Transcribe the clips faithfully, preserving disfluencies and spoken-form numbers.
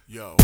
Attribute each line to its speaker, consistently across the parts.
Speaker 1: Yo.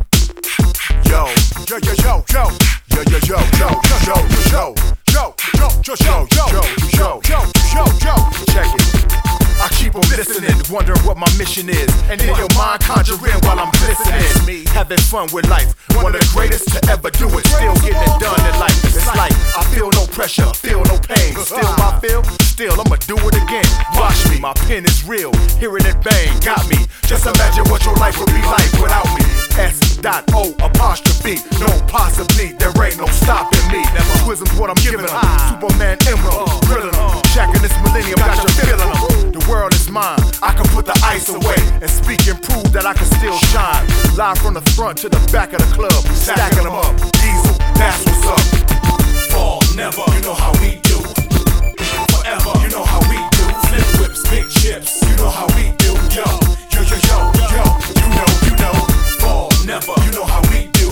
Speaker 1: Yo. Yo, yo, yo, yo. Yo, yo, yo, yo, yo, yo, yo, yo, yo, yo, yo, yo, yo, yo, yo, yo. Check it. I keep on listening, wondering what my mission is, and in your mind conjuring while I'm glistening. Me having fun with life, one of the greatest to ever do it. Still getting it done in life. It's like I feel no pressure, feel no pain. Still my feel, still I'ma do it again. Watch me, my pen is real, hearing it bang, got me. Just imagine what your life would be like without me. S dot O apostrophe, no possibly, there ain't no stopping me. Never wisdom's what I'm giving them. Superman Emerald, grilling them. Shaq in this millennium, got you feeling them. The world is mine, I can put the ice away and speak and prove that I can still shine. Live from the front to the back of the club, stacking them up. Diesel, that's what's up.
Speaker 2: Fall never, you know how we do. Forever, you know how we do. Flip whips, big chips, you know how we do. Yo, yo, yo, yo, yo, you know, you know. Fall never, you know how we do.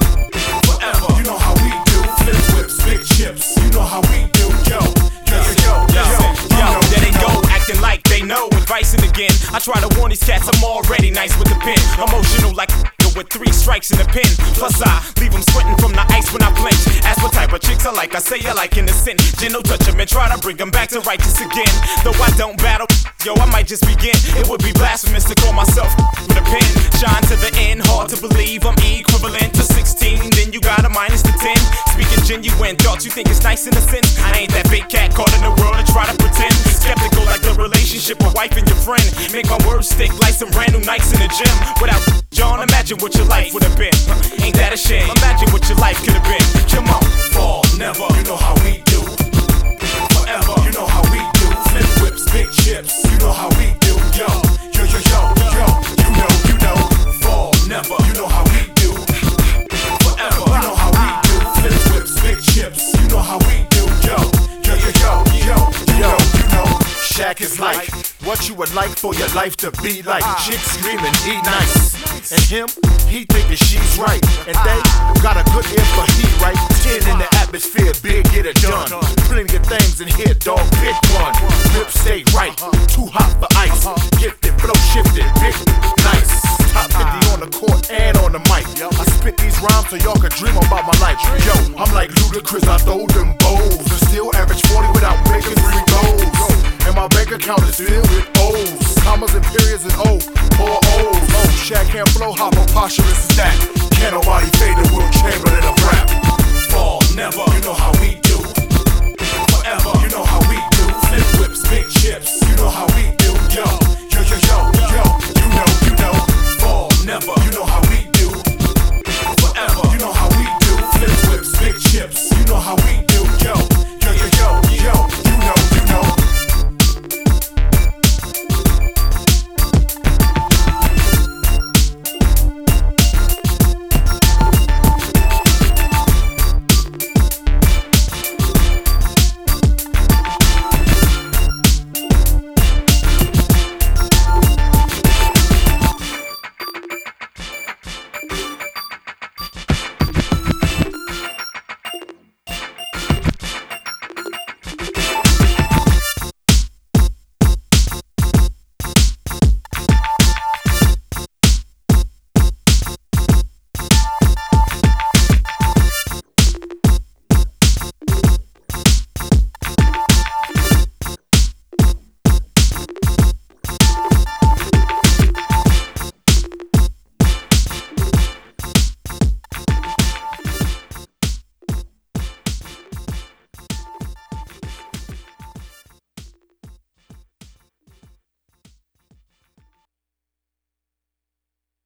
Speaker 2: Forever, you know how we do. Flip whips, big chips, you know how we do. Yo, yo, yo, yo, yo, yo.
Speaker 3: There they go, acting like they know, advising again. I try to warn these cats, I'm already nice with the pen. Emotional like with three strikes in the pen. Plus I leave them sweating from the ice when I flinch. Ask what type of chicks I like, I say I like innocent. Gentle touch them and try to bring them back to righteous again. Though I don't battle, yo, I might just begin. It would be blasphemous to call myself with a pen. Shine to the end, hard to believe I'm equivalent to sixteen. Then you got a minus to ten. Speaking genuine thoughts, you think it's nice in a sense. I ain't that big cat caught in the world and try to pretend. Skeptical like the relationship with wife and your friend. Make my words stick like some brand new nights in the gym. Without John, imagine what your life would have been. Ain't that a shame? Imagine what your life could have been. Come on.
Speaker 2: Fall never, you know how we do. Forever, you know how we do. Flip whips, big chips, you know how we do. Yo, yo, yo, yo, yo, you know, you know. Fall never, you know how we do. Forever, you know how we do. Flip whips, big chips, you know how we do. Yo, yo, yo, yo, yo, yo, you know.
Speaker 1: Shaq is like what you would like for your life to be like. Chicks screaming, eat nice. And him, he thinking she's right. And they got a good ear for he right. Ten in the atmosphere, big, get it done. Plenty of things in here, dog, pick one. Lips stay right, too hot for ice. Gifted, flow shifted, big, nice. Top fifty on the court and on the mic. I spit these rhymes so y'all can dream about my life. Yo, I'm like Ludacris, I throw them bowls. And still average forty without making three goals. And my bank account is filled with O's, commas and periods and O, or O's. Oh, Shaq can't flow, how preposterous is that? Can't nobody fade